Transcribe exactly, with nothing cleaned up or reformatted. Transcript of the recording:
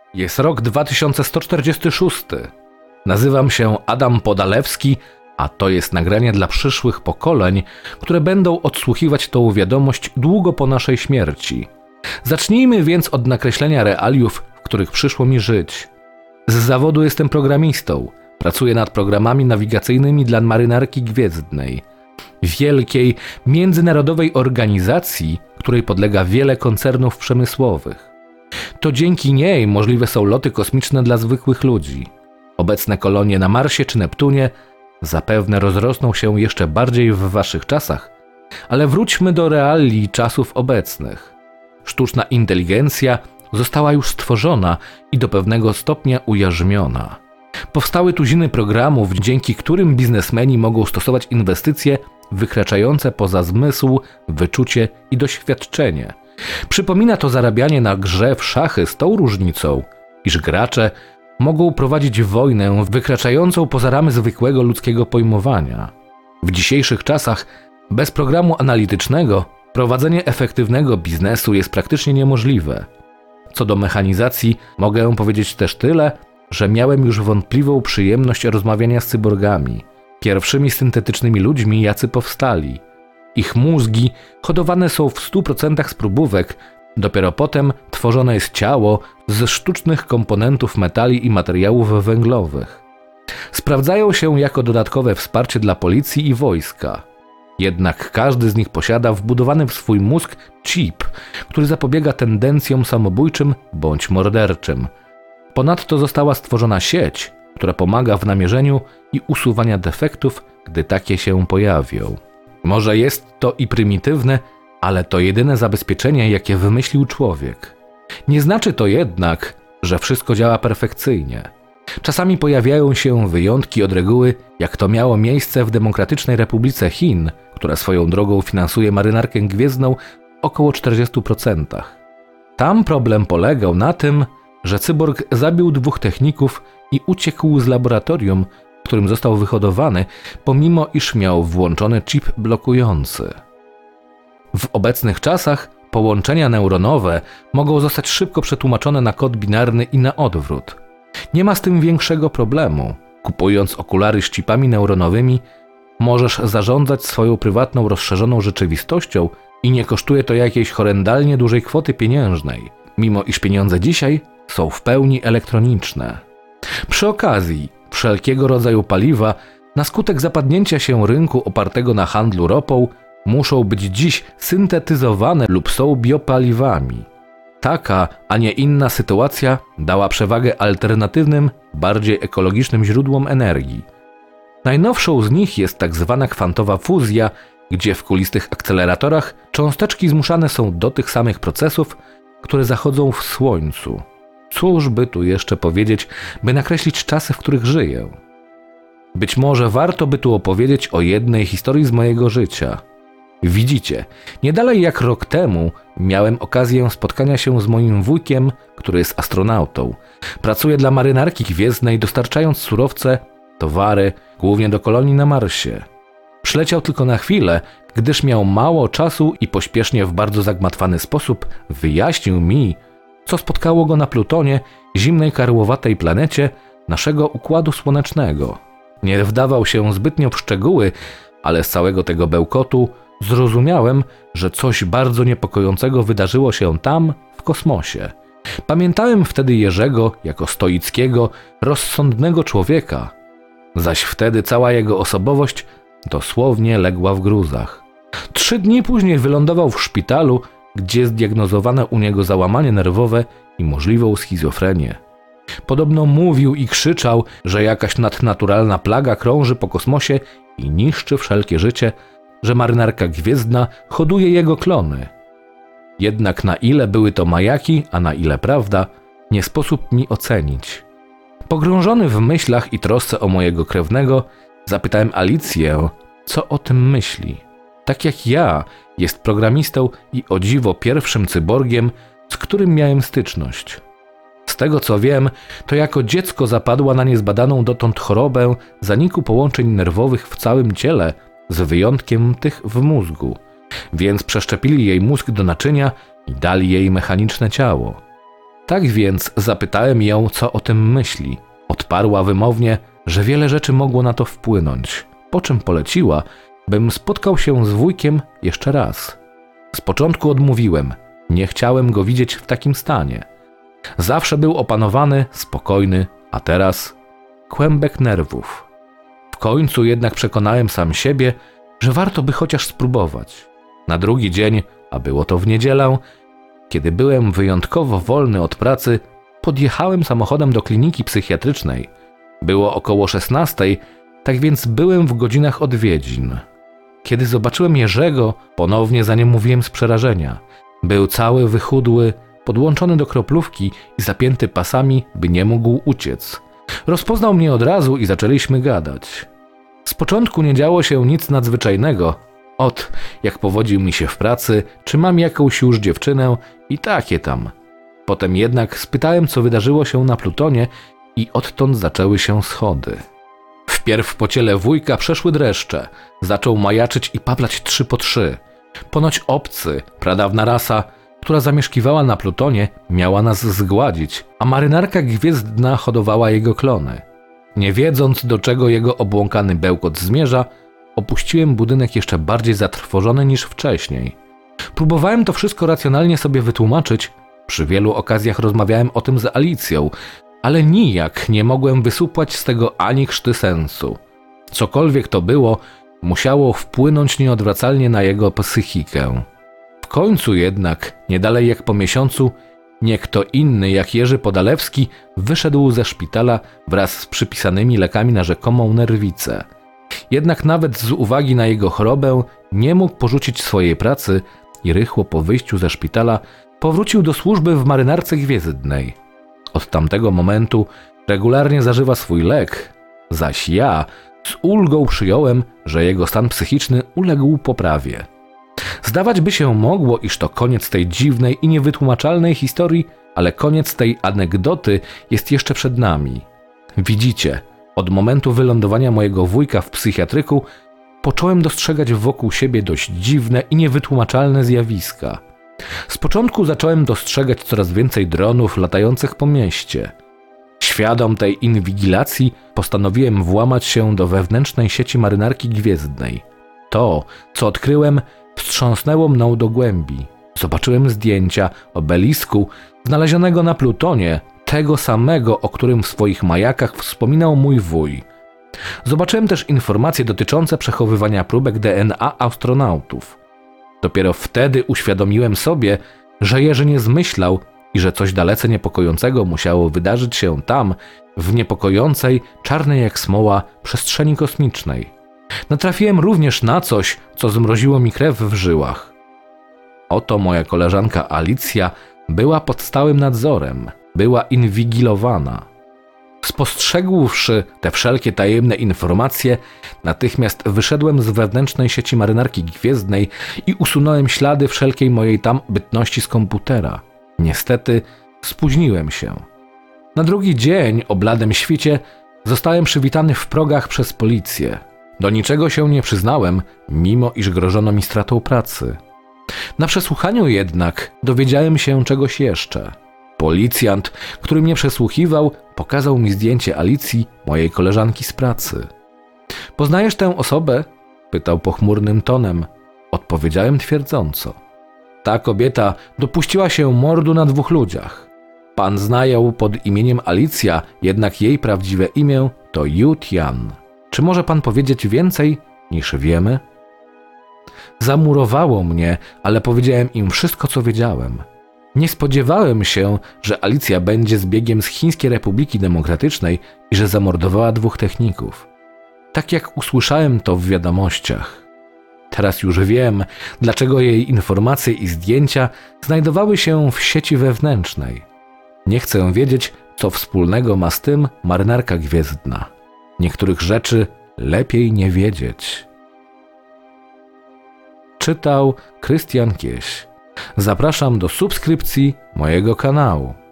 Jest rok dwa tysiące sto czterdziesty szósty. Nazywam się Adam Podalewski, a to jest nagranie dla przyszłych pokoleń, które będą odsłuchiwać tą wiadomość długo po naszej śmierci. Zacznijmy więc od nakreślenia realiów, w których przyszło mi żyć. Z zawodu jestem programistą. Pracuję nad programami nawigacyjnymi dla Marynarki Gwiezdnej. Wielkiej, międzynarodowej organizacji, której podlega wiele koncernów przemysłowych. To dzięki niej możliwe są loty kosmiczne dla zwykłych ludzi. Obecne kolonie na Marsie czy Neptunie zapewne rozrosną się jeszcze bardziej w waszych czasach, ale wróćmy do reалii czasów obecnych. Sztuczna inteligencja została już stworzona i do pewnego stopnia ujarzmiona. Powstały tuziny programów, dzięki którym biznesmeni mogą stosować inwestycje wykraczające poza zmysł, wyczucie i doświadczenie. Przypomina to zarabianie na grze w szachy z tą różnicą, iż gracze mogą prowadzić wojnę wykraczającą poza ramy zwykłego ludzkiego pojmowania. W dzisiejszych czasach bez programu analitycznego prowadzenie efektywnego biznesu jest praktycznie niemożliwe. Co do mechanizacji, mogę powiedzieć też tyle, że miałem już wątpliwą przyjemność rozmawiania z cyborgami, pierwszymi syntetycznymi ludźmi, jacy powstali. Ich mózgi hodowane są w stu procentach z próbówek, dopiero potem tworzone jest ciało ze sztucznych komponentów metali i materiałów węglowych. Sprawdzają się jako dodatkowe wsparcie dla policji i wojska. Jednak każdy z nich posiada wbudowany w swój mózg chip, który zapobiega tendencjom samobójczym bądź morderczym. Ponadto została stworzona sieć, która pomaga w namierzeniu i usuwania defektów, gdy takie się pojawią. Może jest to i prymitywne, ale to jedyne zabezpieczenie, jakie wymyślił człowiek. Nie znaczy to jednak, że wszystko działa perfekcyjnie. Czasami pojawiają się wyjątki od reguły, jak to miało miejsce w Demokratycznej Republice Chin, która swoją drogą finansuje Marynarkę Gwiezdną w około czterdziestu procentach. Tam problem polegał na tym, że cyborg zabił dwóch techników i uciekł z laboratorium, w którym został wyhodowany, pomimo iż miał włączony chip blokujący. W obecnych czasach połączenia neuronowe mogą zostać szybko przetłumaczone na kod binarny i na odwrót. Nie ma z tym większego problemu. Kupując okulary z chipami neuronowymi, możesz zarządzać swoją prywatną, rozszerzoną rzeczywistością i nie kosztuje to jakiejś horrendalnie dużej kwoty pieniężnej, mimo iż pieniądze dzisiaj są w pełni elektroniczne. Przy okazji, wszelkiego rodzaju paliwa na skutek zapadnięcia się rynku opartego na handlu ropą muszą być dziś syntetyzowane lub są biopaliwami. Taka, a nie inna sytuacja dała przewagę alternatywnym, bardziej ekologicznym źródłom energii. Najnowszą z nich jest tak zwana kwantowa fuzja, gdzie w kulistych akceleratorach cząsteczki zmuszane są do tych samych procesów, które zachodzą w Słońcu. Cóż by tu jeszcze powiedzieć, by nakreślić czasy, w których żyję? Być może warto by tu opowiedzieć o jednej historii z mojego życia. Widzicie, nie dalej jak rok temu miałem okazję spotkania się z moim wujkiem, który jest astronautą. Pracuje dla Marynarki Gwiezdnej, dostarczając surowce, towary, głównie do kolonii na Marsie. Przyleciał tylko na chwilę, gdyż miał mało czasu i pośpiesznie w bardzo zagmatwany sposób wyjaśnił mi, co spotkało go na Plutonie, zimnej karłowatej planecie naszego Układu Słonecznego. Nie wdawał się zbytnio w szczegóły, ale z całego tego bełkotu zrozumiałem, że coś bardzo niepokojącego wydarzyło się tam, w kosmosie. Pamiętałem wtedy Jerzego jako stoickiego, rozsądnego człowieka, zaś wtedy cała jego osobowość dosłownie legła w gruzach. Trzy dni później wylądował w szpitalu, gdzie zdiagnozowano u niego załamanie nerwowe i możliwą schizofrenię. Podobno mówił i krzyczał, że jakaś nadnaturalna plaga krąży po kosmosie i niszczy wszelkie życie, że Marynarka Gwiezdna hoduje jego klony. Jednak na ile były to majaki, a na ile prawda, nie sposób mi ocenić. Pogrążony w myślach i trosce o mojego krewnego, zapytałem Alicję, co o tym myśli. Tak jak ja, jest programistą i o dziwo pierwszym cyborgiem, z którym miałem styczność. Z tego co wiem, to jako dziecko zapadła na niezbadaną dotąd chorobę zaniku połączeń nerwowych w całym ciele, z wyjątkiem tych w mózgu, więc przeszczepili jej mózg do naczynia i dali jej mechaniczne ciało. Tak więc zapytałem ją, co o tym myśli. Odparła wymownie, że wiele rzeczy mogło na to wpłynąć, po czym poleciła, bym spotkał się z wujkiem jeszcze raz. Z początku odmówiłem, nie chciałem go widzieć w takim stanie. Zawsze był opanowany, spokojny, a teraz kłębek nerwów. W końcu jednak przekonałem sam siebie, że warto by chociaż spróbować. Na drugi dzień, a było to w niedzielę, kiedy byłem wyjątkowo wolny od pracy, podjechałem samochodem do kliniki psychiatrycznej. Było około szesnastej, tak więc byłem w godzinach odwiedzin. Kiedy zobaczyłem Jerzego, ponownie za nim mówiłem z przerażenia. Był cały wychudły, podłączony do kroplówki i zapięty pasami, by nie mógł uciec. Rozpoznał mnie od razu i zaczęliśmy gadać. Z początku nie działo się nic nadzwyczajnego. Ot, jak powodził mi się w pracy, czy mam jakąś już dziewczynę i takie tam. Potem jednak spytałem, co wydarzyło się na Plutonie i odtąd zaczęły się schody. Wpierw po ciele wujka przeszły dreszcze. Zaczął majaczyć i paplać trzy po trzy. Ponoć obcy, pradawna rasa, która zamieszkiwała na Plutonie, miała nas zgładzić, a marynarka gwiezdna hodowała jego klony. Nie wiedząc, do czego jego obłąkany bełkot zmierza, opuściłem budynek jeszcze bardziej zatrwożony niż wcześniej. Próbowałem to wszystko racjonalnie sobie wytłumaczyć, przy wielu okazjach rozmawiałem o tym z Alicją, ale nijak nie mogłem wysupłać z tego ani chrzty sensu. Cokolwiek to było, musiało wpłynąć nieodwracalnie na jego psychikę. W końcu jednak, nie dalej jak po miesiącu, nie kto inny jak Jerzy Podalewski wyszedł ze szpitala wraz z przypisanymi lekami na rzekomą nerwicę. Jednak nawet z uwagi na jego chorobę nie mógł porzucić swojej pracy i rychło po wyjściu ze szpitala powrócił do służby w marynarce gwiezdnej. Od tamtego momentu regularnie zażywa swój lek, zaś ja z ulgą przyjąłem, że jego stan psychiczny uległ poprawie. Zdawać by się mogło, iż to koniec tej dziwnej i niewytłumaczalnej historii, ale koniec tej anegdoty jest jeszcze przed nami. Widzicie, od momentu wylądowania mojego wujka w psychiatryku począłem dostrzegać wokół siebie dość dziwne i niewytłumaczalne zjawiska. Z początku zacząłem dostrzegać coraz więcej dronów latających po mieście. Świadom tej inwigilacji postanowiłem włamać się do wewnętrznej sieci marynarki gwiezdnej. To, co odkryłem, wstrząsnęło mną do głębi. Zobaczyłem zdjęcia obelisku znalezionego na Plutonie, tego samego, o którym w swoich majakach wspominał mój wuj. Zobaczyłem też informacje dotyczące przechowywania próbek D N A astronautów. Dopiero wtedy uświadomiłem sobie, że Jerzy nie zmyślał i że coś dalece niepokojącego musiało wydarzyć się tam, w niepokojącej, czarnej jak smoła przestrzeni kosmicznej. Natrafiłem również na coś, co zmroziło mi krew w żyłach. Oto moja koleżanka Alicja była pod stałym nadzorem, była inwigilowana. Spostrzegłszy te wszelkie tajemne informacje, natychmiast wyszedłem z wewnętrznej sieci marynarki gwiezdnej i usunąłem ślady wszelkiej mojej tam bytności z komputera. Niestety spóźniłem się. Na drugi dzień o bladym świcie zostałem przywitany w progach przez policję. Do niczego się nie przyznałem, mimo iż grożono mi stratą pracy. Na przesłuchaniu jednak dowiedziałem się czegoś jeszcze. Policjant, który mnie przesłuchiwał, pokazał mi zdjęcie Alicji, mojej koleżanki z pracy. Poznajesz tę osobę? Pytał pochmurnym tonem. Odpowiedziałem twierdząco. Ta kobieta dopuściła się mordu na dwóch ludziach. Pan zna ją pod imieniem Alicja, jednak jej prawdziwe imię to Yu Tian. Czy może pan powiedzieć więcej niż wiemy? Zamurowało mnie, ale powiedziałem im wszystko, co wiedziałem. Nie spodziewałem się, że Alicja będzie zbiegiem z Chińskiej Republiki Demokratycznej i że zamordowała dwóch techników. Tak jak usłyszałem to w wiadomościach. Teraz już wiem, dlaczego jej informacje i zdjęcia znajdowały się w sieci wewnętrznej. Nie chcę wiedzieć, co wspólnego ma z tym marynarka gwiezdna. Niektórych rzeczy lepiej nie wiedzieć. Czytał Krystian Kieś. Zapraszam do subskrypcji mojego kanału.